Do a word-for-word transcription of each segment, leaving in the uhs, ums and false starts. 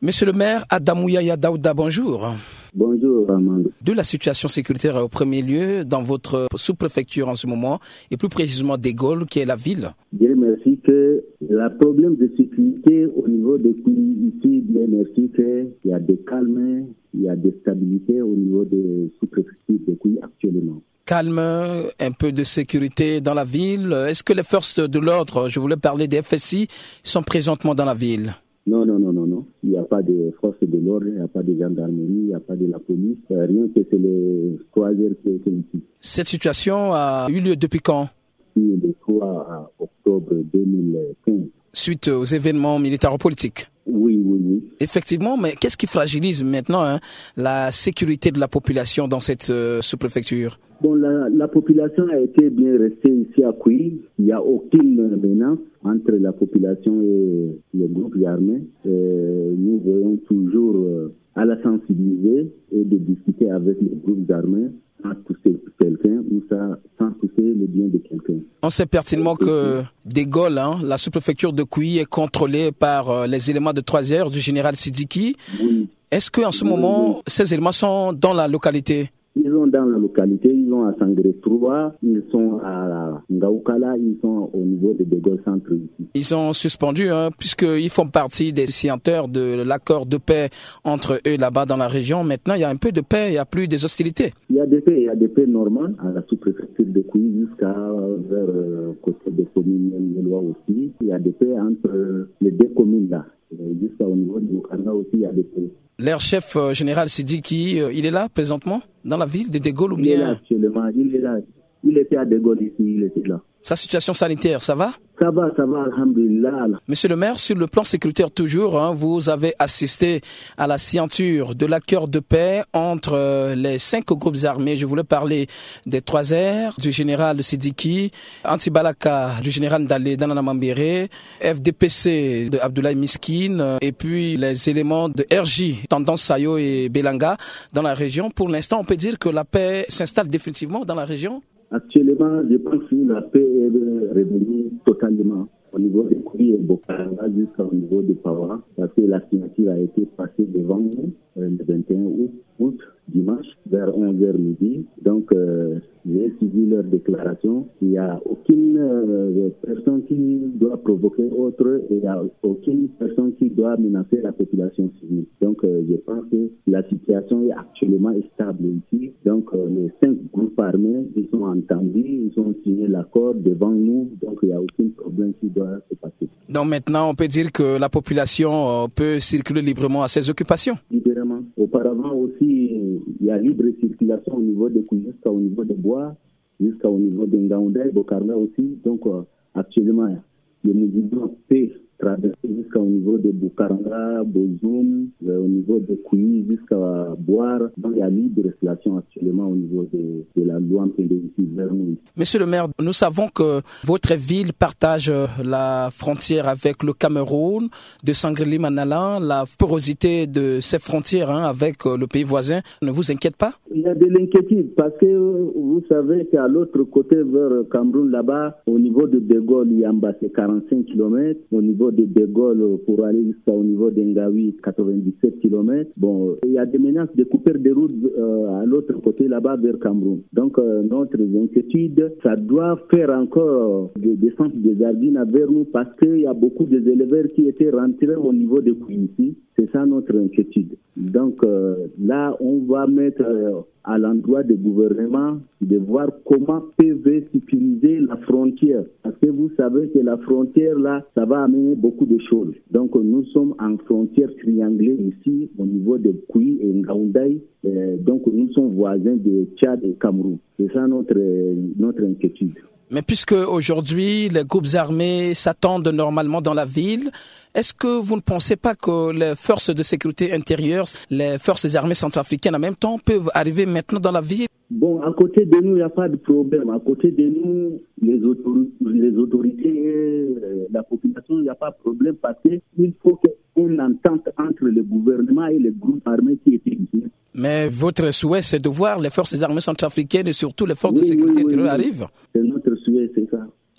Monsieur le maire, Adamou Yaya Daouda, bonjour. Bonjour, Armand. De la situation sécuritaire au premier lieu dans votre sous-préfecture en ce moment, et plus précisément des Gaules, qui est la ville. Dieu merci que le problème de sécurité au niveau des pays ici, Dieu merci qu'il y a des calmes, il y a des stabilités au niveau des sous-préfectures des pays actuellement. Calme, un peu de sécurité dans la ville. Est-ce que les forces de l'ordre, je voulais parler des F S I, sont présentement dans la ville? Non, non, non, non, non. Il n'y a pas de forces de l'ordre, il n'y a pas de gendarmerie, il n'y a pas de la police. Rien que c'est les croisières qui sont ici. Cette situation a eu lieu depuis quand? Le trois octobre deux mille quinze. Suite aux événements militaro-politiques? Oui, oui, oui. Effectivement, mais qu'est-ce qui fragilise maintenant hein, la sécurité de la population dans cette euh, sous-préfecture? Bon, la, la population a été bien restée ici à Kouyi. Il n'y a aucune menace entre la population et les groupes armés. Et nous voyons toujours euh, à la sensibiliser et de discuter avec les groupes armés sans toucher quelqu'un ou ça, sans toucher le bien de quelqu'un. On sait pertinemment que des Gaules, hein, la sous-préfecture de Kouyi est contrôlée par euh, les éléments de trois heures du général Sidiki. Oui. Est-ce qu'en ce moment, oui. ces éléments sont dans la localité? Ils sont dans la localité, ils sont à Sangré trois, ils sont à Ngaoukala, ils sont au niveau de Dégol Centre ici. Ils sont suspendus, hein, puisqu'ils font partie des signataires de l'accord de paix entre eux là-bas dans la région. Maintenant, il y a un peu de paix, il n'y a plus des hostilités. Il y a des paix, il y a des paix normales à la sous-préfecture de Kouyi jusqu'à vers euh, côté des communes Mélois aussi. Il y a des paix entre euh, les deux communes là. Jusqu'au niveau de Bukana aussi, il y a des paix. Leur chef euh, général Sidiki, euh, il est là présentement dans la ville de Dégol ou bien? Il est là actuellement, il est là. Il était à Dégol ici, il était là. Sa situation sanitaire, ça va? Ça va, ça va, alhamdulillah. Monsieur le maire, sur le plan sécuritaire toujours, hein, vous avez assisté à la signature de l'accord de paix entre euh, les cinq groupes armés. Je voulais parler des trois R, du général Sidiki, Antibalaka, du général Ndale Danana Mambere, F D P C de Abdoulaye Miskine, euh, et puis les éléments de R J, Tendance Sayo et Belanga dans la région. Pour l'instant, on peut dire que la paix s'installe définitivement dans la région? Actuellement, je pense que la paix est revenue totalement au niveau de Kouyi et Bokaranga jusqu'au niveau de Pawa, parce que la signature a été passée devant nous le vingt et un août, dimanche, vers onze heures midi. Donc, euh, j'ai suivi leur déclaration. Il n'y a aucune euh, personne qui doit provoquer autre et il n'y a aucune personne qui doit menacer la population civile. Donc, euh, je pense que la situation est actuellement stable ici. Donc, euh, les cinq groupes armés, ils sont entendus, ils ont signé l'accord devant nous. Donc, il n'y a aucun problème qui doit se passer. Donc, maintenant, on peut dire que la population euh, peut circuler librement à ses occupations? Librement. Auparavant aussi, il y a libre circulation au niveau de Kouyi jusqu'au niveau de Bois, jusqu'au niveau de Ngaoundé, Bokarna aussi. Donc, euh, actuellement, le mouvement peut traverser jusqu'au niveau de Bukaranga, Bozoum, euh, au niveau de Kouyi jusqu'à Boire. Donc, il y a libre circulation actuellement au niveau de, de la loi vers nous. Monsieur le maire, nous savons que votre ville partage la frontière avec le Cameroun, de Sangreli-Manala. La porosité de ces frontières hein, avec le pays voisin ne vous inquiète pas? Il y a de l'inquiétude parce que vous savez qu'à l'autre côté vers Cameroun, là-bas, au niveau de Dégol, il y a c'est quarante-cinq kilomètres. Au niveau de Dégol, pour aller jusqu'au niveau d'Engawi, quatre-vingt-dix-sept kilomètres. Bon, il y a des menaces de couper des routes euh, à l'autre côté, là-bas, vers Cameroun. Donc, euh, notre inquiétude, ça doit faire encore des descentes des Ardines vers nous parce qu'il y a beaucoup des éleveurs qui étaient rentrés au niveau de Kouyi. C'est ça notre inquiétude. Donc, euh, là, on va mettre euh, à l'endroit du gouvernement de voir comment peuvent utiliser la frontière. Parce que vous savez que la frontière, là, ça va amener beaucoup de choses. Donc, nous sommes en frontière triangulée ici, au niveau de Kouyi et Ngaoundé. Euh, donc, nous sommes voisins de Tchad et Cameroun. C'est ça notre, notre inquiétude. Mais puisque aujourd'hui les groupes armés s'attendent normalement dans la ville, est-ce que vous ne pensez pas que les forces de sécurité intérieure, les forces armées centrafricaines en même temps peuvent arriver maintenant dans la ville? Bon, à côté de nous, il n'y a pas de problème. À côté de nous, les autorités, les autorités et la population, il n'y a pas de problème parce qu'il faut qu'il y ait une entente entre le gouvernement et les groupes armés qui étaient ici. Mais votre souhait, c'est de voir les forces armées centrafricaines et surtout les forces oui, de sécurité oui, intérieure oui, arrivent? C'est notre souhait, c'est ça.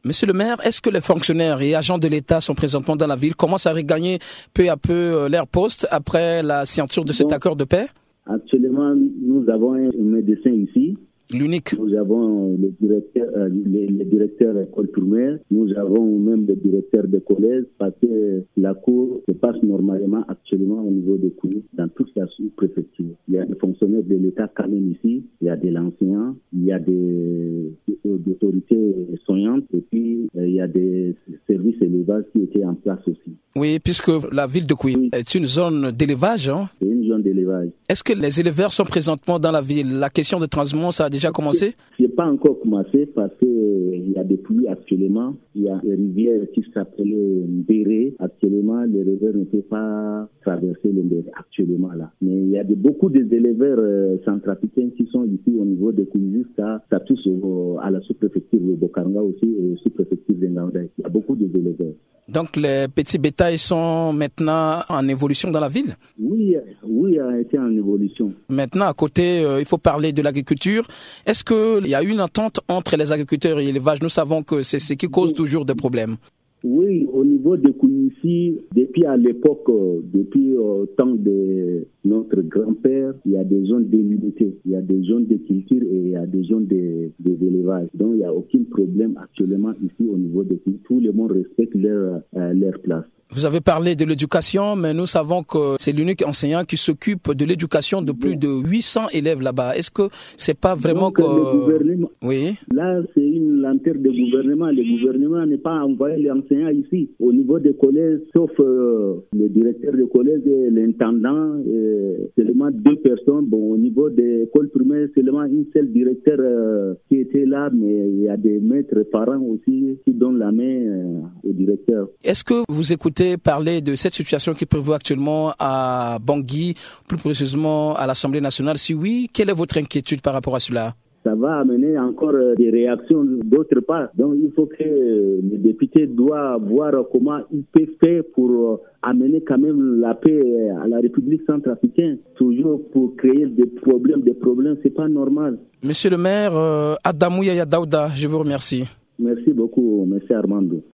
Monsieur le maire, est-ce que les fonctionnaires et agents de l'État sont présentement dans la ville, commencent à regagner peu à peu leur poste après la signature de cet Donc, accord de paix? Actuellement, nous avons un médecin ici. L'unique. Nous avons le directeur, euh, les, les directeurs d'école primaire, nous avons même le directeur de collège, parce que la cour se passe normalement actuellement au niveau des cours dans toute la sous-préfecture. Il y a des fonctionnaires de l'État quand même ici, il y a des enseignants, il y a des, des autorités soignantes et puis euh, il y a des services élevage qui étaient en place aussi. Oui, puisque la ville de Kouy est une zone d'élevage. Hein? C'est une zone d'élevage. Est-ce que les éleveurs sont présentement dans la ville? La question de transhumance a déjà commencé? Ce n'est pas encore commencé parce qu'il y a des pluies actuellement. Il y a une rivière qui s'appelle Mbéré. Actuellement, les éleveurs ne peuvent pas traverser le Mbéré actuellement là. Mais il y a de, beaucoup d'éleveurs euh, centrafricains qui sont ici au niveau de Kouy jusqu'à ça touche au, à la sous-préfecture de Bokaranga aussi et sous-préfecture de Ngaoundé. Il y a beaucoup d'éleveurs. Donc les petits bétails sont maintenant en évolution dans la ville? Oui, oui, a été en évolution. Maintenant, à côté, euh, il faut parler de l'agriculture. Est-ce qu'il y a une entente entre les agriculteurs et l'élevage? Nous savons que c'est ce qui cause toujours des problèmes. Oui, au niveau de Kounissi, depuis à l'époque, depuis le temps de notre grand-père, il y a des zones délimitées, il y a des zones de culture et il y a des zones d'élevage. De, de Donc, il n'y a aucun problème actuellement ici au niveau de Kounissi. Tout le monde respecte leur, euh, leur place. Vous avez parlé de l'éducation, mais nous savons que c'est l'unique enseignant qui s'occupe de l'éducation de plus de huit cents élèves là-bas. Est-ce que c'est pas vraiment Donc, que... le gouvernement, oui. Là, c'est une lenteur du gouvernement. Le gouvernement n'est pas envoyé les enseignants ici. Au niveau des collèges, sauf euh, le directeur de collège et l'intendant, et seulement deux personnes. Bon, au niveau des écoles primaires, seulement une seule directeur euh, qui était là, mais il y a des maîtres parents aussi qui donnent la main euh, au directeur. Est-ce que vous écoutez parler de cette situation qui prévaut actuellement à Bangui, plus précisément à l'Assemblée nationale? Si oui, quelle est votre inquiétude par rapport à cela? Ça va amener encore des réactions d'autre part. Donc il faut que les députés doivent voir comment ils peuvent faire pour amener quand même la paix à la République centrafricaine. Toujours pour créer des problèmes, des problèmes, c'est pas normal. Monsieur le maire, euh, Adamou Yaya Daouda, je vous remercie. Merci beaucoup, monsieur Armando.